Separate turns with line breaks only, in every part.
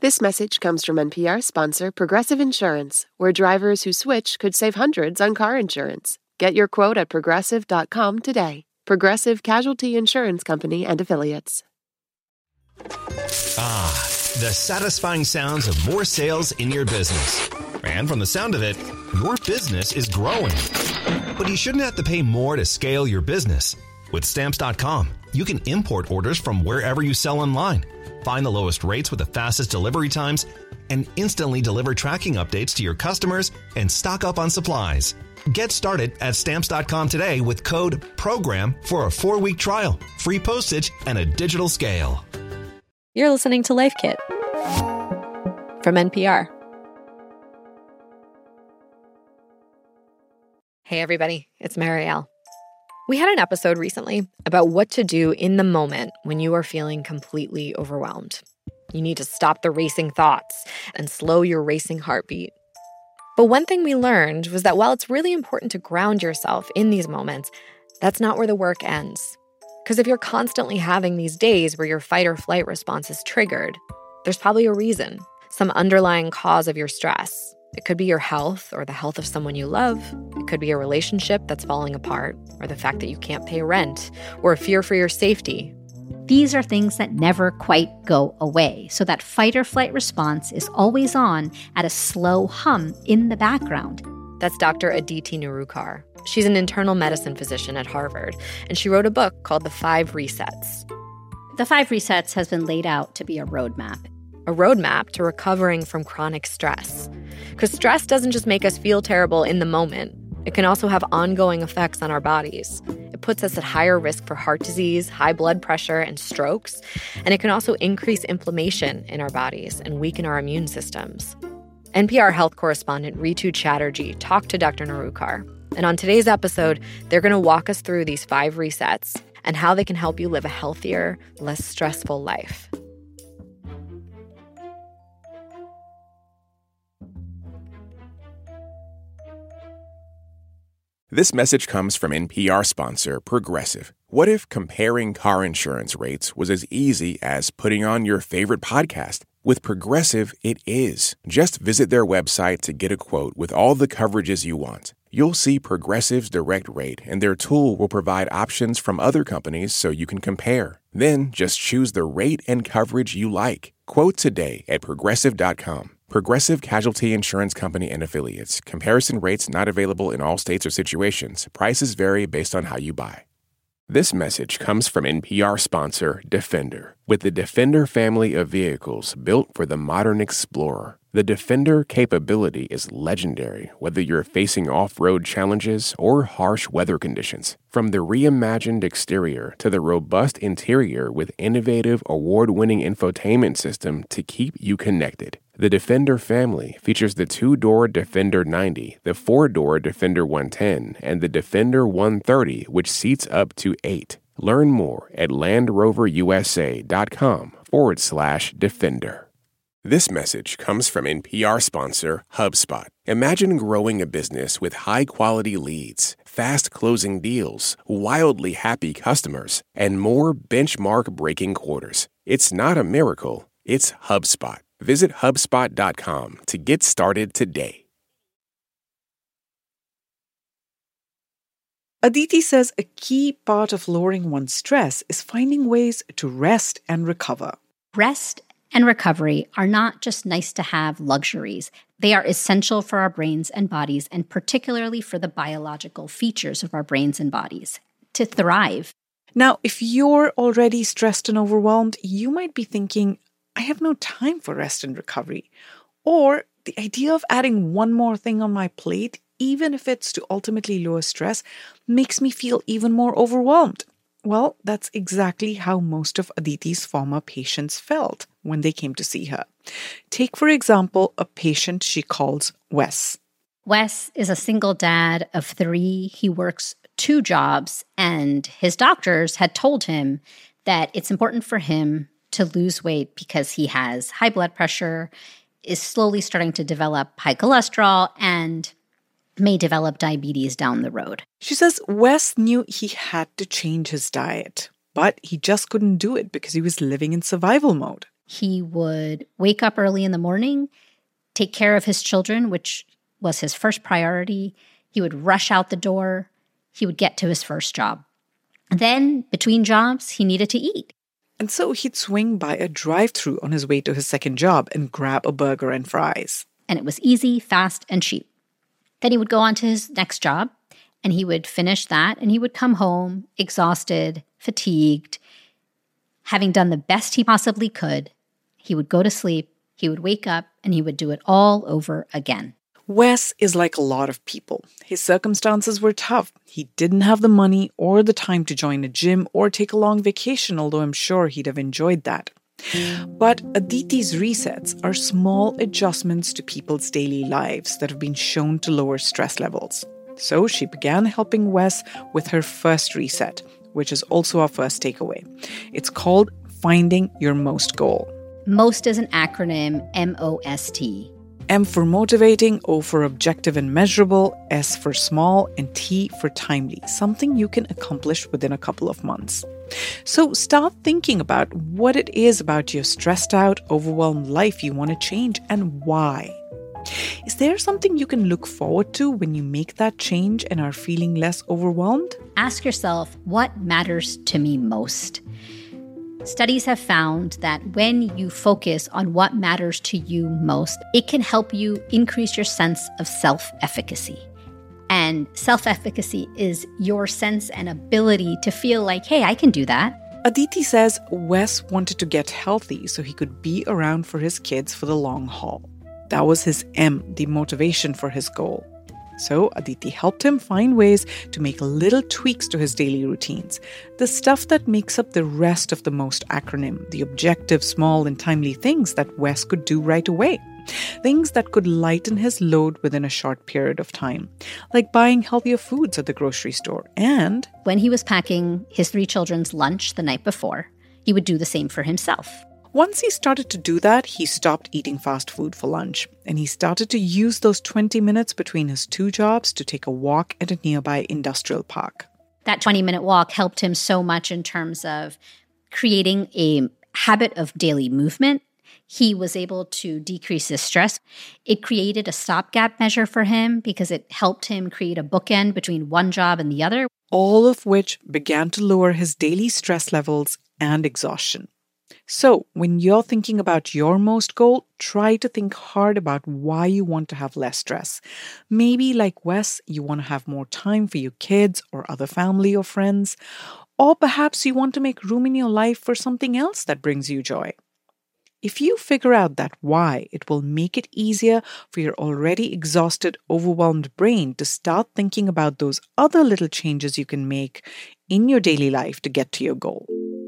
This message comes from NPR sponsor Progressive Insurance, where drivers who switch could save hundreds on car insurance. Get your quote at Progressive.com today. Progressive Casualty Insurance Company and Affiliates.
Ah, the satisfying sounds of more sales in your business. And from the sound of it, your business is growing. But you shouldn't have to pay more to scale your business. With Stamps.com, you can import orders from wherever you sell online, find the lowest rates with the fastest delivery times, and instantly deliver tracking updates to your customers and stock up on supplies. Get started at Stamps.com today with code PROGRAM for a 4-week trial, free postage, and a digital scale.
You're listening to Life Kit from NPR. Hey, everybody, it's Marielle. We had an episode recently about what to do in the moment when you are feeling completely overwhelmed. You need to stop the racing thoughts and slow your racing heartbeat. But one thing we learned was that while it's really important to ground yourself in these moments, that's not where the work ends. Because if you're constantly having these days where your fight or flight response is triggered, there's probably a reason, some underlying cause of your stress. It could be your health or the health of someone you love. It could be a relationship that's falling apart, or the fact that you can't pay rent, or a fear for your safety.
These are things that never quite go away, so that fight or flight response is always on at a slow hum in the background.
That's Dr. Aditi Nerurkar. She's an internal medicine physician at Harvard, and she wrote a book called The 5 Resets.
The 5 Resets has been laid out to be a roadmap.
A roadmap to recovering from chronic stress. Because stress doesn't just make us feel terrible in the moment. It can also have ongoing effects on our bodies. It puts us at higher risk for heart disease, high blood pressure, and strokes. And it can also increase inflammation in our bodies and weaken our immune systems. NPR health correspondent Ritu Chatterjee talked to Dr. Nerurkar. And on today's episode, they're going to walk us through these 5 resets and how they can help you live a healthier, less stressful life.
This message comes from NPR sponsor Progressive. What if comparing car insurance rates was as easy as putting on your favorite podcast? With Progressive, it is. Just visit their website to get a quote with all the coverages you want. You'll see Progressive's direct rate, and their tool will provide options from other companies so you can compare. Then just choose the rate and coverage you like. Quote today at Progressive.com. Progressive Casualty Insurance Company and Affiliates. Comparison rates not available in all states or situations. Prices vary based on how you buy. This message comes from NPR sponsor Defender. With the Defender family of vehicles built for the modern explorer, the Defender capability is legendary, whether you're facing off-road challenges or harsh weather conditions. From the reimagined exterior to the robust interior with innovative, award-winning infotainment system to keep you connected. The Defender family features the 2-door Defender 90, the 4-door Defender 110, and the Defender 130, which seats up to 8. Learn more at LandRoverUSA.com/Defender. This message comes from NPR sponsor HubSpot. Imagine growing a business with high-quality leads, fast-closing deals, wildly happy customers, and more benchmark-breaking quarters. It's not a miracle, it's HubSpot. Visit HubSpot.com to get started today.
Aditi says a key part of lowering one's stress is finding ways to rest and recover.
Rest and recovery are not just nice-to-have luxuries. They are essential for our brains and bodies, and particularly for the biological features of our brains and bodies, to thrive.
Now, if you're already stressed and overwhelmed, you might be thinking, I have no time for rest and recovery. Or the idea of adding one more thing on my plate, even if it's to ultimately lower stress, makes me feel even more overwhelmed. Well, that's exactly how most of Aditi's former patients felt when they came to see her. Take, for example, a patient she calls Wes.
Wes is a single dad of 3. He works 2 jobs, and his doctors had told him that it's important for him to lose weight because he has high blood pressure, is slowly starting to develop high cholesterol, and may develop diabetes down the road.
She says Wes knew he had to change his diet, but he just couldn't do it because he was living in survival mode.
He would wake up early in the morning, take care of his children, which was his first priority. He would rush out the door. He would get to his first job. Then, between jobs, he needed to eat.
And so he'd swing by a drive-thru on his way to his second job and grab a burger and fries.
And it was easy, fast, and cheap. Then he would go on to his next job, and he would finish that, and he would come home exhausted, fatigued, having done the best he possibly could. He would go to sleep, he would wake up, and he would do it all over again.
Wes is like a lot of people. His circumstances were tough. He didn't have the money or the time to join a gym or take a long vacation, although I'm sure he'd have enjoyed that. But Aditi's resets are small adjustments to people's daily lives that have been shown to lower stress levels. So she began helping Wes with her first reset, which is also our first takeaway. It's called Finding Your Most Goal.
MOST is an acronym, MOST.
M for motivating, O for objective and measurable, S for small, and T for timely, something you can accomplish within a couple of months. So start thinking about what it is about your stressed out, overwhelmed life you want to change and why. Is there something you can look forward to when you make that change and are feeling less overwhelmed?
Ask yourself, what matters to me most? Studies have found that when you focus on what matters to you most, it can help you increase your sense of self-efficacy. And self-efficacy is your sense and ability to feel like, hey, I can do that.
Aditi says Wes wanted to get healthy so he could be around for his kids for the long haul. That was his M, the motivation for his goal. So Aditi helped him find ways to make little tweaks to his daily routines, the stuff that makes up the rest of the MOST acronym, the objective, small, and timely things that Wes could do right away. Things that could lighten his load within a short period of time, like buying healthier foods at the grocery store. And
when he was packing his 3 children's lunch the night before, he would do the same for himself.
Once he started to do that, he stopped eating fast food for lunch, and he started to use those 20 minutes between his 2 jobs to take a walk at a nearby industrial park.
That 20-minute walk helped him so much in terms of creating a habit of daily movement. He was able to decrease his stress. It created a stopgap measure for him because it helped him create a bookend between one job and the other.
All of which began to lower his daily stress levels and exhaustion. So, when you're thinking about your MOST goal, try to think hard about why you want to have less stress. Maybe, like Wes, you want to have more time for your kids or other family or friends. Or perhaps you want to make room in your life for something else that brings you joy. If you figure out that why, it will make it easier for your already exhausted, overwhelmed brain to start thinking about those other little changes you can make in your daily life to get to your goal.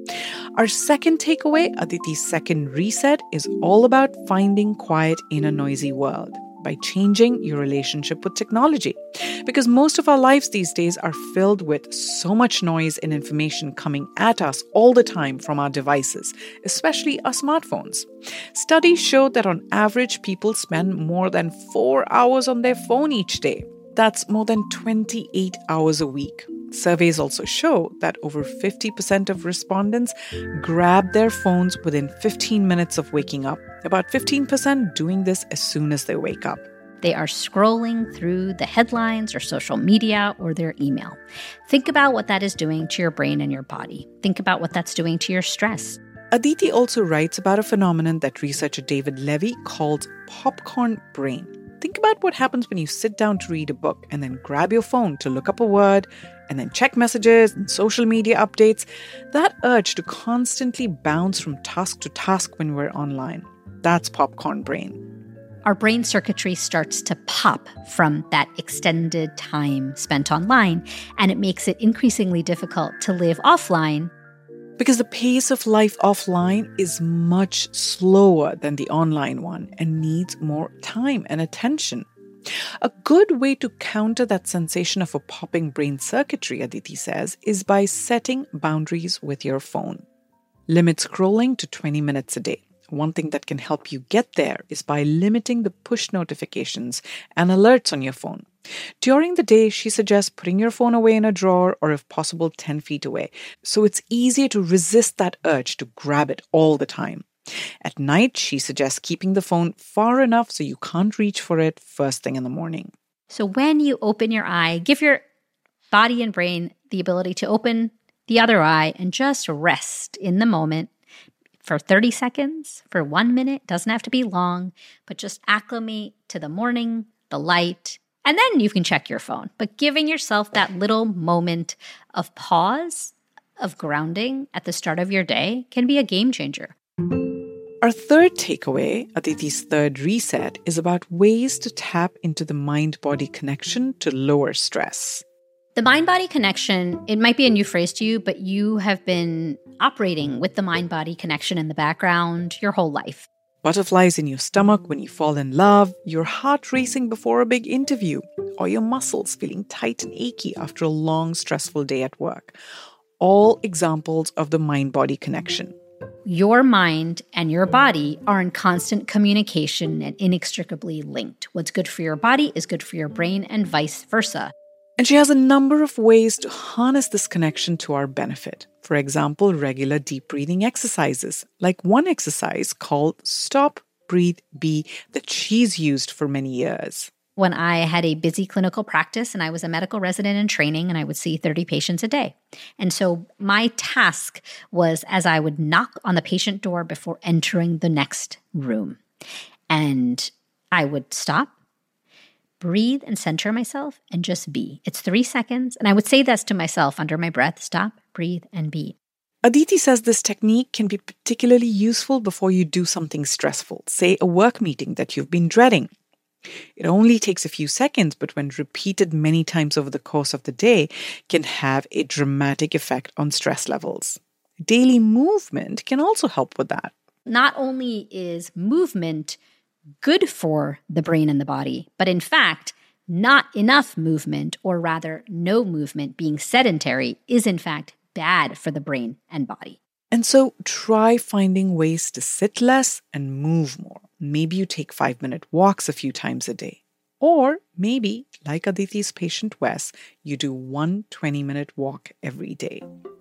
Our second takeaway, Aditi's second reset, is all about finding quiet in a noisy world by changing your relationship with technology. Because most of our lives these days are filled with so much noise and information coming at us all the time from our devices, especially our smartphones. Studies show that on average, people spend more than 4 hours on their phone each day. That's more than 28 hours a week. Surveys also show that over 50% of respondents grab their phones within 15 minutes of waking up. About 15% doing this as soon as they wake up.
They are scrolling through the headlines or social media or their email. Think about what that is doing to your brain and your body. Think about what that's doing to your stress.
Aditi also writes about a phenomenon that researcher David Levy calls popcorn brain. Think about what happens when you sit down to read a book and then grab your phone to look up a word and then check messages and social media updates. That urge to constantly bounce from task to task when we're online. That's popcorn brain.
Our brain circuitry starts to pop from that extended time spent online, and it makes it increasingly difficult to live offline.
Because the pace of life offline is much slower than the online one and needs more time and attention. A good way to counter that sensation of a popping brain circuitry, Aditi says, is by setting boundaries with your phone. Limit scrolling to 20 minutes a day. One thing that can help you get there is by limiting the push notifications and alerts on your phone. During the day, she suggests putting your phone away in a drawer or if possible 10 feet away, so it's easier to resist that urge to grab it all the time. At night, she suggests keeping the phone far enough so you can't reach for it first thing in the morning.
So when you open your eye, give your body and brain the ability to open the other eye and just rest in the moment for 30 seconds, for 1 minute. Doesn't have to be long, but just acclimate to the morning, the light, and then you can check your phone. But giving yourself that little moment of pause, of grounding at the start of your day can be a game changer.
Our third takeaway, Aditi's third reset, is about ways to tap into the mind-body connection to lower stress.
The mind-body connection, it might be a new phrase to you, but you have been operating with the mind-body connection in the background your whole life.
Butterflies in your stomach when you fall in love, your heart racing before a big interview, or your muscles feeling tight and achy after a long, stressful day at work. All examples of the mind-body connection.
Your mind and your body are in constant communication and inextricably linked. What's good for your body is good for your brain and vice versa.
And she has a number of ways to harness this connection to our benefit. For example, regular deep breathing exercises, like one exercise called Stop, Breathe, Be that she's used for many years.
When I had a busy clinical practice and I was a medical resident in training and I would see 30 patients a day. And so my task was as I would knock on the patient door before entering the next room. And I would stop, breathe and center myself and just be. It's 3 seconds. And I would say this to myself under my breath, stop, breathe, and be.
Aditi says this technique can be particularly useful before you do something stressful, say a work meeting that you've been dreading. It only takes a few seconds, but when repeated many times over the course of the day, can have a dramatic effect on stress levels. Daily movement can also help with that.
Not only is movement good for the brain and the body, but in fact, not enough movement, or rather no movement, being sedentary, is in fact bad for the brain and body.
And so try finding ways to sit less and move more. Maybe you take 5-minute walks a few times a day. Or maybe, like Aditi's patient Wes, you do 1 20-minute walk every day.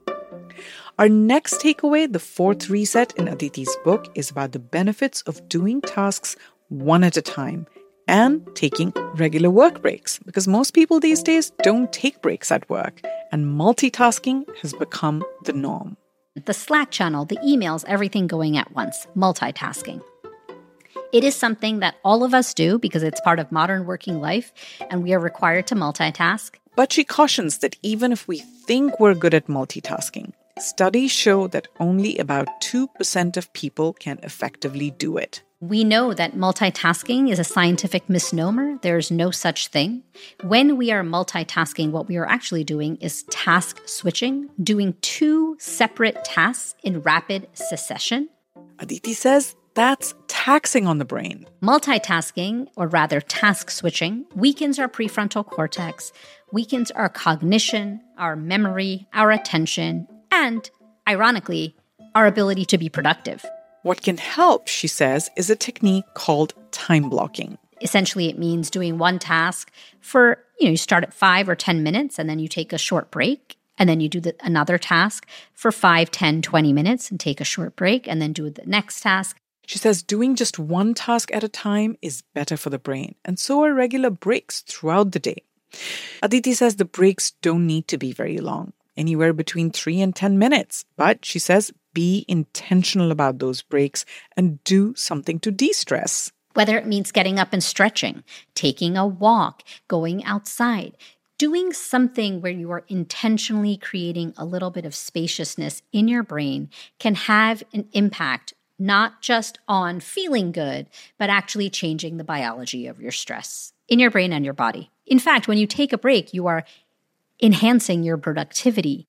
Our next takeaway, the fourth reset in Aditi's book, is about the benefits of doing tasks one at a time and taking regular work breaks. Because most people these days don't take breaks at work, and multitasking has become the norm.
The Slack channel, the emails, everything going at once, multitasking. It is something that all of us do because it's part of modern working life and we are required to multitask.
But she cautions that even if we think we're good at multitasking, studies show that only about 2% of people can effectively do it.
We know that multitasking is a scientific misnomer. There's no such thing. When we are multitasking, what we are actually doing is task switching, doing 2 separate tasks in rapid succession.
Aditi says that's taxing on the brain.
Multitasking, or rather task switching, weakens our prefrontal cortex, weakens our cognition, our memory, our attention, and, ironically, our ability to be productive.
What can help, she says, is a technique called time blocking.
Essentially, it means doing one task for, you start at 5 or 10 minutes and then you take a short break. And then you do another task for 5, 10, 20 minutes and take a short break and then do the next task.
She says doing just one task at a time is better for the brain, and so are regular breaks throughout the day. Aditi says the breaks don't need to be very long, anywhere between 3 and 10 minutes. But she says be intentional about those breaks and do something to de-stress.
Whether it means getting up and stretching, taking a walk, going outside, doing something where you are intentionally creating a little bit of spaciousness in your brain can have an impact not just on feeling good, but actually changing the biology of your stress in your brain and your body. In fact, when you take a break, you are enhancing your productivity.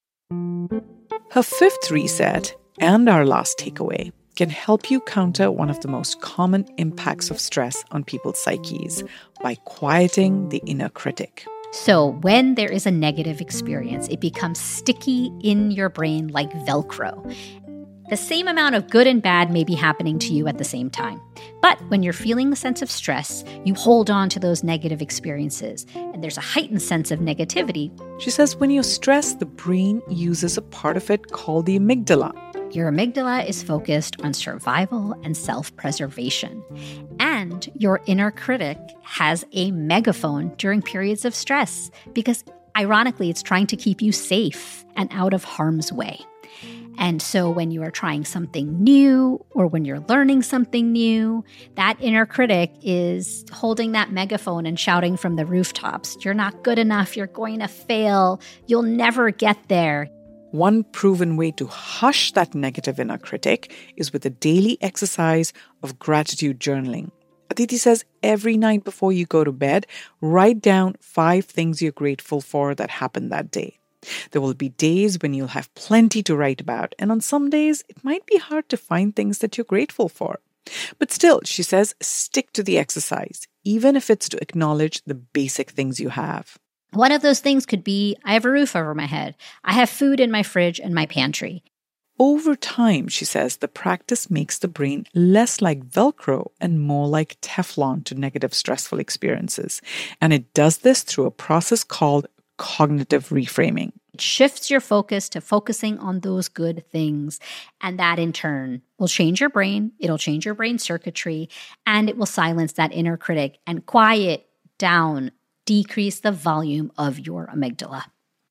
Her fifth reset, and our last takeaway, can help you counter one of the most common impacts of stress on people's psyches by quieting the inner critic.
So when there is a negative experience, it becomes sticky in your brain like Velcro. The same amount of good and bad may be happening to you at the same time. But when you're feeling a sense of stress, you hold on to those negative experiences, and there's a heightened sense of negativity.
She says when you're stressed, the brain uses a part of it called the amygdala.
Your amygdala is focused on survival and self-preservation. And your inner critic has a megaphone during periods of stress because, ironically, it's trying to keep you safe and out of harm's way. And so when you are trying something new or when you're learning something new, that inner critic is holding that megaphone and shouting from the rooftops, "You're not good enough. You're going to fail. You'll never get there."
One proven way to hush that negative inner critic is with a daily exercise of gratitude journaling. Aditi says every night before you go to bed, write down 5 things you're grateful for that happened that day. There will be days when you'll have plenty to write about, and on some days, it might be hard to find things that you're grateful for. But still, she says, stick to the exercise, even if it's to acknowledge the basic things you have.
One of those things could be, I have a roof over my head. I have food in my fridge and my pantry.
Over time, she says, the practice makes the brain less like Velcro and more like Teflon to negative, stressful experiences. And it does this through a process called cognitive reframing.
It shifts your focus to focusing on those good things. And that in turn will change your brain. It'll change your brain circuitry, and it will silence that inner critic and quiet down, decrease the volume of your amygdala.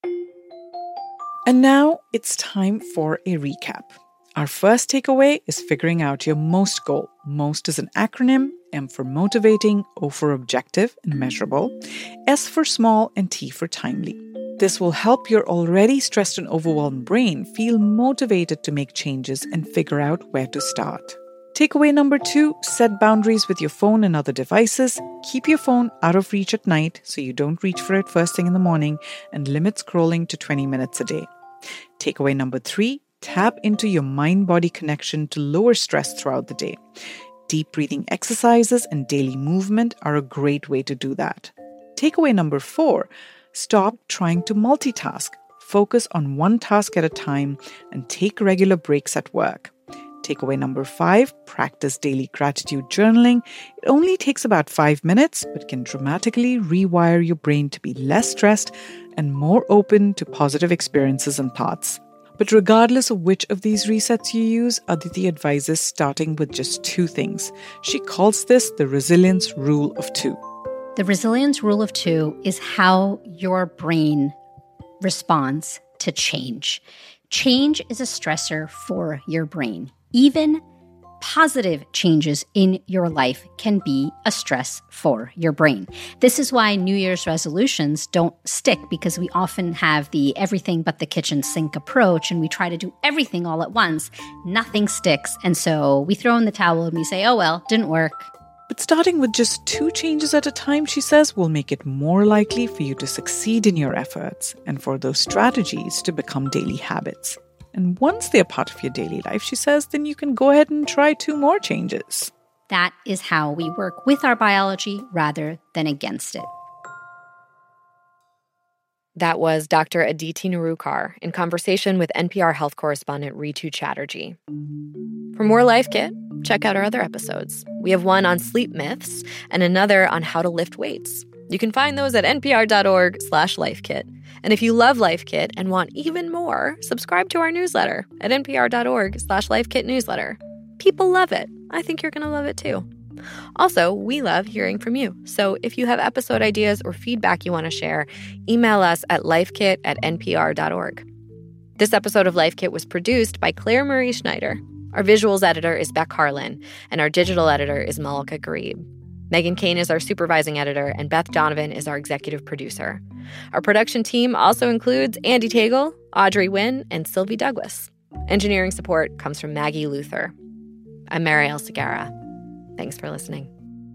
And now it's time for a recap. Our first takeaway is figuring out your MOST goal. MOST is an acronym: M for motivating, O for objective and measurable, S for small, and T for timely. This will help your already stressed and overwhelmed brain feel motivated to make changes and figure out where to start. Takeaway number 2, set boundaries with your phone and other devices. Keep your phone out of reach at night so you don't reach for it first thing in the morning, and limit scrolling to 20 minutes a day. Takeaway number 3, tap into your mind-body connection to lower stress throughout the day. Deep breathing exercises and daily movement are a great way to do that. Takeaway number 4, stop trying to multitask. Focus on one task at a time and take regular breaks at work. Takeaway number 5, practice daily gratitude journaling. It only takes about 5 minutes, but can dramatically rewire your brain to be less stressed and more open to positive experiences and thoughts. But regardless of which of these resets you use, Aditi advises starting with just 2 things. She calls this the resilience rule of 2.
The resilience rule of 2 is how your brain responds to change. Change is a stressor for your brain. Even positive changes in your life can be a stress for your brain. This is why New Year's resolutions don't stick, because we often have the everything but the kitchen sink approach and we try to do everything all at once. Nothing sticks. And so we throw in the towel and we say, oh, well, didn't work.
But starting with just 2 changes at a time, she says, will make it more likely for you to succeed in your efforts and for those strategies to become daily habits. And once they're part of your daily life, she says, then you can go ahead and try 2 more changes.
That is how we work with our biology rather than against it.
That was Dr. Aditi Nerurkar in conversation with NPR health correspondent Ritu Chatterjee. For more Life Kit, check out our other episodes. We have one on sleep myths and another on how to lift weights. You can find those at npr.org/lifekit. And if you love Life Kit and want even more, subscribe to our newsletter at npr.org/lifekitnewsletter. People love it. I think you're going to love it too. Also, we love hearing from you. So if you have episode ideas or feedback you want to share, email us at lifekit@npr.org. This episode of Life Kit was produced by Claire Marie Schneider. Our visuals editor is Beck Harlan, and our digital editor is Malika Gharib. Megan Kane is our supervising editor, and Beth Donovan is our executive producer. Our production team also includes Andy Tagle, Audrey Nguyen, and Sylvie Douglas. Engineering support comes from Maggie Luther. I'm Marielle Segarra. Thanks for listening.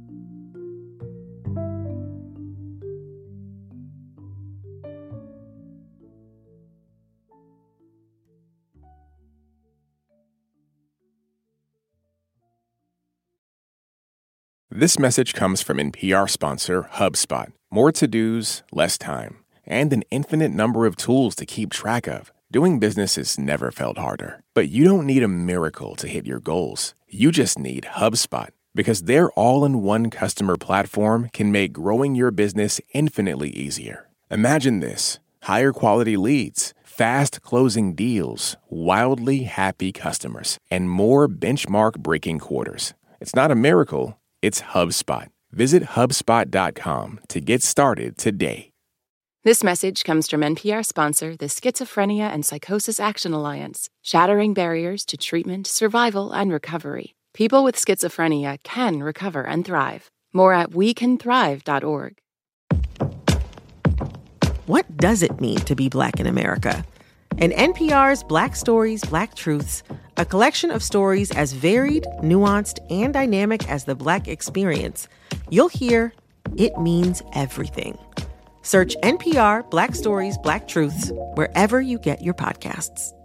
This message comes from NPR sponsor HubSpot. More to-dos, less time, and an infinite number of tools to keep track of. Doing business has never felt harder. But you don't need a miracle to hit your goals. You just need HubSpot, because their all-in-one customer platform can make growing your business infinitely easier. Imagine this: higher quality leads, fast-closing deals, wildly happy customers, and more benchmark-breaking quarters. It's not a miracle, it's HubSpot. Visit HubSpot.com to get started today.
This message comes from NPR sponsor, the Schizophrenia and Psychosis Action Alliance, shattering barriers to treatment, survival, and recovery. People with schizophrenia can recover and thrive. More at wecanthrive.org.
What does it mean to be Black in America? In NPR's Black Stories, Black Truths, a collection of stories as varied, nuanced, and dynamic as the Black experience, you'll hear it means everything. Search NPR Black Stories, Black Truths wherever you get your podcasts.